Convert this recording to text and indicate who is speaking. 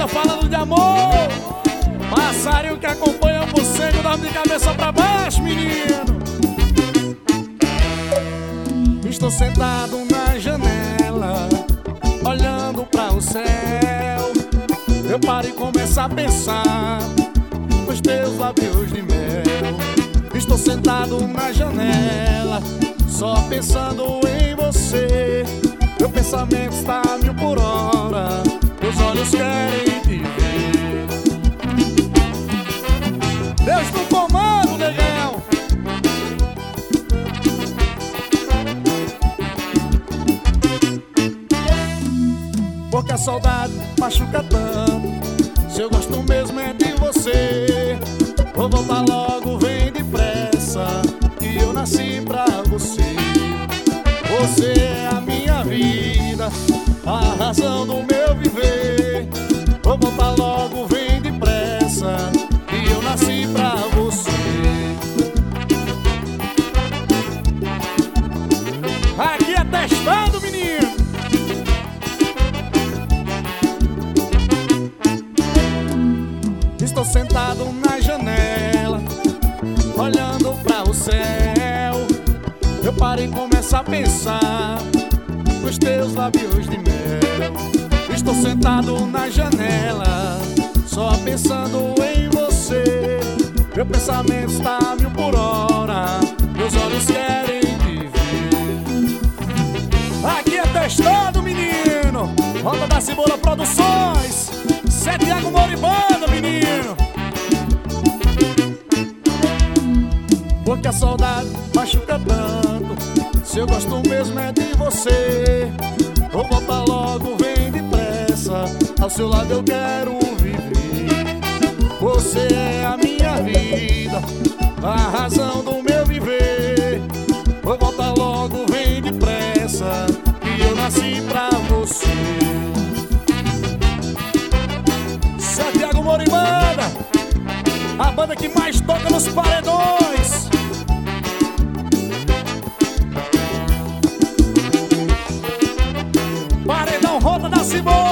Speaker 1: moda falando de amor. Passarinho que acompanha o morcego, dorme de cabeça pra baixo, menino. Estou sentado na janela, olhando pra o céu. Eu paro e começo a pensar nos teus lábios de mel. Estou sentado na janela, só pensando em você. Meu pensamento está a 1000 por hora, meus olhos querem te ver. Deus no comando, negão. Porque a saudade machuca tanto, se eu gosto mesmo é de você. Vou voltar logo, vem depressa, que eu nasci pra você. Você é a minha vida, a razão do meu viver. Vou voltar logo, vem depressa, que eu nasci pra você. Aqui é testando, menino. Estou sentado na janela, olhando pra o céu. Eu paro e começo a pensar nos teus lábios de mel. Estou sentado na janela, só pensando em você. Meu pensamento está a 1000 por hora, meus olhos querem te ver. Aqui é testando, menino. Roda da Cebola Produções, Santiago Moribanda, menino. Porque a saudade machuca tanto, se eu gosto mesmo é de você. Vou voltar logo, vem depressa, ao seu lado eu quero viver. Você é a minha vida, a razão do meu viver. Vou voltar logo, vem depressa, que eu nasci pra você. Santiago Moribanda, a banda que mais toca nos paredões. Paredão Roda da Cebola.